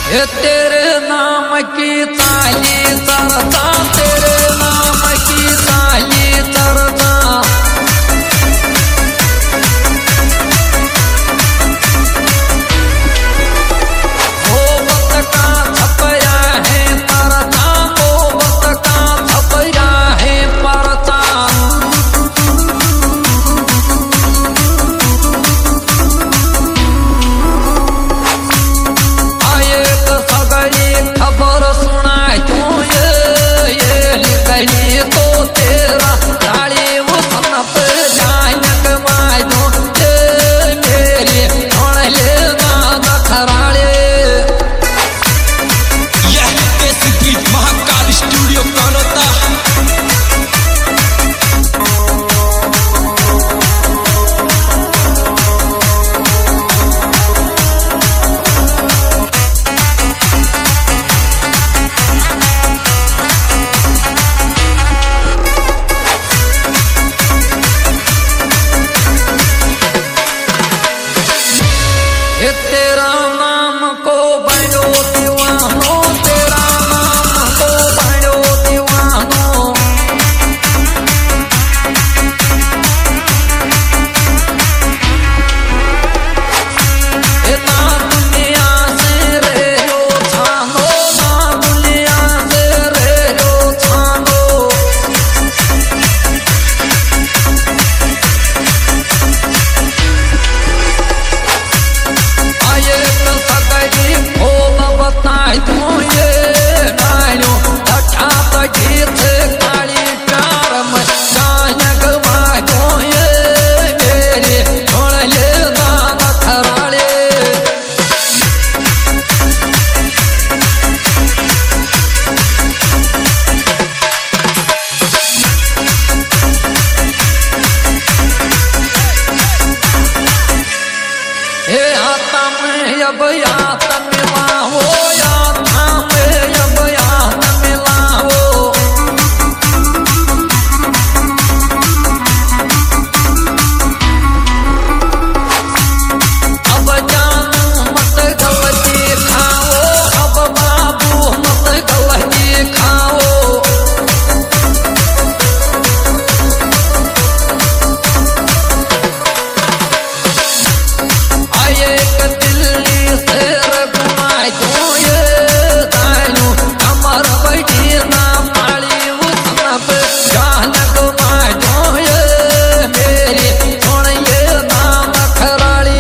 ये तेरे नाम की ताली चरता, तेरे नाम की ताली चरता। मोहब्बत का छपया है परता, मोहब्बत का छपया है परता। खबर सुनाए तू ये लिखली तो तेरा ताली उसन पे जायक माय दो मेरे ले ना खराड़े। यह देसी बीट महाकाल स्टूडियो कानोता। तेरा नाम को बनो दीवानो, तेरा नाम को बनो दीवानो। ना दुनिया से रे रो छानो, ना दुनिया से रे रो छानो। बताए तू ये डालो अच्छा गीत काली प्यार में गायक बाजो ये मेरे छोड़ ले दाना खराड़े। हे आता में अब आता मिला हो, आता में अब आता मिला हो। अब जानू मत गलती खाओ, अब बाबू मत गलती खाओ। आए दिल्ली से रघुमाई तू ये दालू कमर बैठी ना पाली उतना पे जानक माय दो ये मेरी छोड़ ये नाम खराड़ी।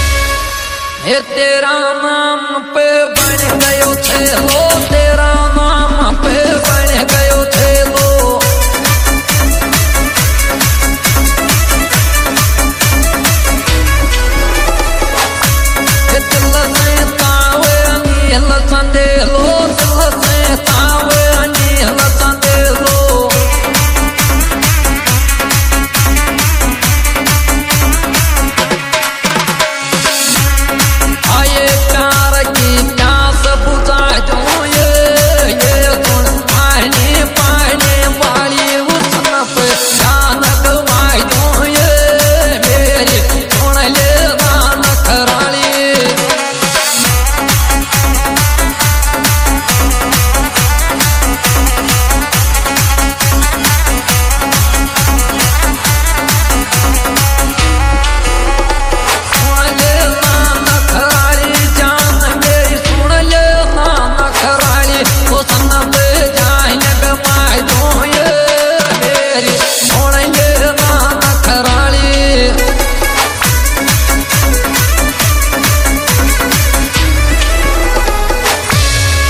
हे तेरा नाम पे बन गयो छे हो, तेरा नाम